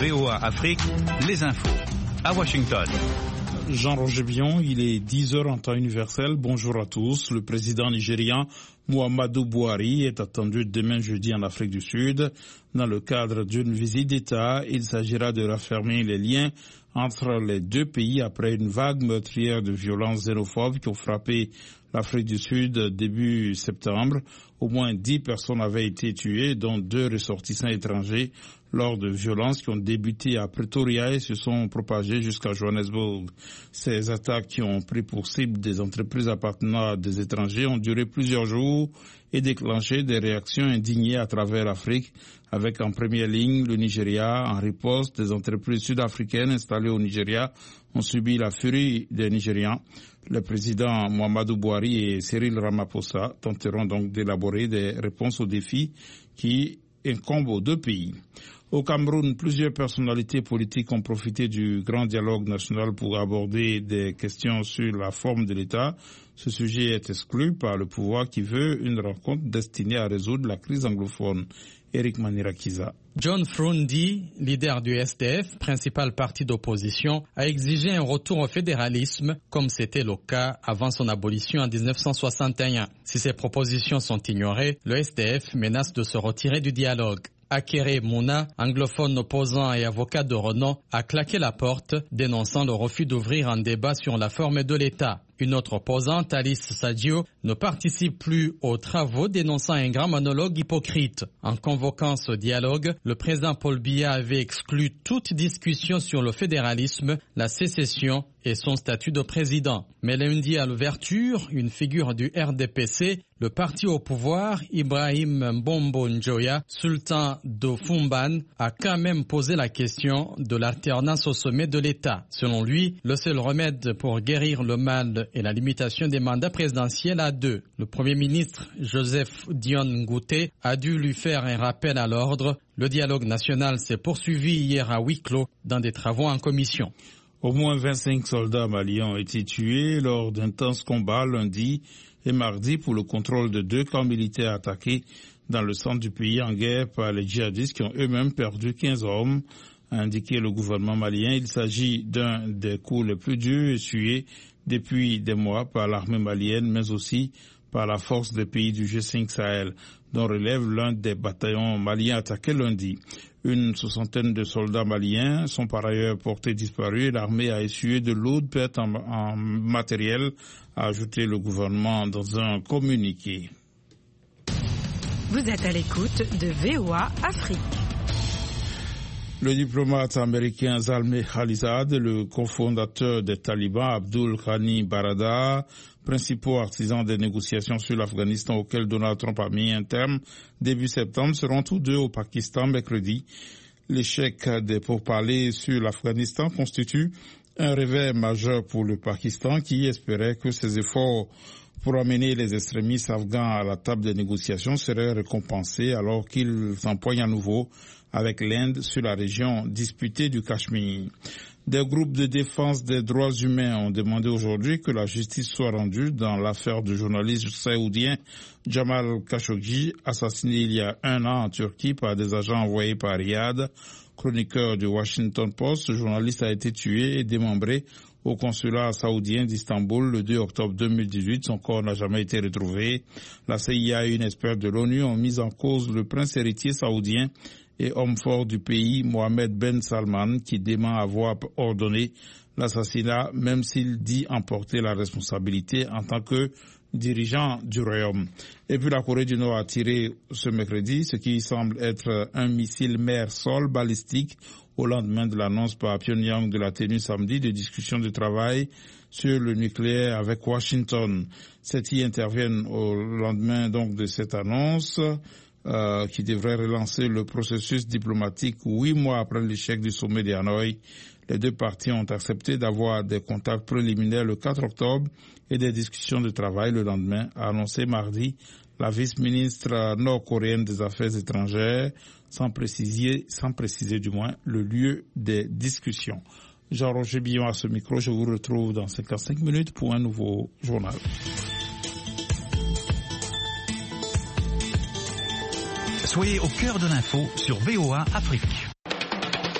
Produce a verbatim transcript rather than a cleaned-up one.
V O A Afrique, les infos. À Washington. Jean-Roger Bion, il est dix heures en temps universel. Bonjour à tous. Le président nigérian Muhammadu Buhari est attendu demain jeudi en Afrique du Sud. Dans le cadre d'une visite d'État, il s'agira de raffermir les liens entre les deux pays après une vague meurtrière de violences xénophobes qui ont frappé l'Afrique du Sud début septembre. Au moins dix personnes avaient été tuées, dont deux ressortissants étrangers, lors de violences qui ont débuté à Pretoria et se sont propagées jusqu'à Johannesburg. Ces attaques qui ont pris pour cible des entreprises appartenant à des étrangers ont duré plusieurs jours et déclenché des réactions indignées à travers l'Afrique, avec en première ligne le Nigeria. En riposte, des entreprises sud-africaines installées au Nigeria ont subi la furie des Nigérians. Le président Muhammadu Buhari et Cyril Ramaphosa tenteront donc d'élaborer des réponses aux défis qui incombent aux deux pays. Au Cameroun, plusieurs personnalités politiques ont profité du grand dialogue national pour aborder des questions sur la forme de l'État. Ce sujet est exclu par le pouvoir qui veut une rencontre destinée à résoudre la crise anglophone. Eric Manirakiza. John Frundi, leader du S D F, principal parti d'opposition, a exigé un retour au fédéralisme, comme c'était le cas avant son abolition en dix-neuf cent soixante et un. Si ces propositions sont ignorées, le S D F menace de se retirer du dialogue. Akere Mouna, anglophone opposant et avocat de renom, a claqué la porte, dénonçant le refus d'ouvrir un débat sur la forme de l'État. Une autre opposante, Alice Sadio, ne participe plus aux travaux, dénonçant un grand monologue hypocrite. En convoquant ce dialogue, le président Paul Biya avait exclu toute discussion sur le fédéralisme, la sécession et son statut de président. Mais lundi à l'ouverture, une figure du R D P C, le parti au pouvoir, Ibrahim Mbombo Njoya, sultan de Fumban, a quand même posé la question de l'alternance au sommet de l'État. Selon lui, le seul remède pour guérir le mal est la limitation des mandats présidentiels à deux. Le Premier ministre Joseph Dion Ngouté a dû lui faire un rappel à l'ordre. Le dialogue national s'est poursuivi hier à huis clos dans des travaux en commission. Au moins vingt-cinq soldats maliens ont été tués lors d'intenses combats lundi et mardi pour le contrôle de deux camps militaires attaqués dans le centre du pays en guerre par les djihadistes qui ont eux-mêmes perdu quinze hommes, a indiqué le gouvernement malien. Il s'agit d'un des coups les plus durs essuyés depuis des mois par l'armée malienne, mais aussi par la force des pays du G cinq Sahel, dont relève l'un des bataillons maliens attaqués lundi. Une soixantaine de soldats maliens sont par ailleurs portés disparus et l'armée a essuyé de lourdes pertes en, en matériel, a ajouté le gouvernement dans un communiqué. Vous êtes à l'écoute de V O A Afrique. Le diplomate américain Zalmay Khalilzad, le cofondateur des talibans Abdul Ghani Baradar, principaux artisans des négociations sur l'Afghanistan auxquelles Donald Trump a mis un terme début septembre, seront tous deux au Pakistan mercredi. L'échec des pourparlers sur l'Afghanistan constitue un réveil majeur pour le Pakistan qui espérait que ses efforts pour amener les extrémistes afghans à la table des négociations seraient récompensés alors qu'ils s'empoignent à nouveau avec l'Inde sur la région disputée du Cachemire. Des groupes de défense des droits humains ont demandé aujourd'hui que la justice soit rendue dans l'affaire du journaliste saoudien Jamal Khashoggi, assassiné il y a un an en Turquie par des agents envoyés par Riyad. Chroniqueur du Washington Post, ce journaliste a été tué et démembré au consulat saoudien d'Istanbul le deux octobre deux mille dix-huit. Son corps n'a jamais été retrouvé. La C I A et une experte de l'ONU ont mis en cause le prince héritier saoudien et homme fort du pays, Mohammed Ben Salman, qui dément avoir ordonné l'assassinat, même s'il dit en porter la responsabilité en tant que dirigeant du royaume. Et puis la Corée du Nord a tiré ce mercredi ce qui semble être un missile mer-sol balistique au lendemain de l'annonce par Pyongyang de la tenue samedi de discussions de travail sur le nucléaire avec Washington. Celles-ci interviennent au lendemain donc de cette annonce euh, qui devrait relancer le processus diplomatique huit mois après l'échec du sommet de Hanoï. Les deux parties ont accepté d'avoir des contacts préliminaires le quatre octobre et des discussions de travail le lendemain, a annoncé mardi la vice-ministre nord-coréenne des Affaires étrangères, sans préciser, sans préciser du moins le lieu des discussions. Jean-Roger Billon à ce micro, je vous retrouve dans cinquante-cinq minutes pour un nouveau journal. Soyez au cœur de l'info sur V O A Afrique.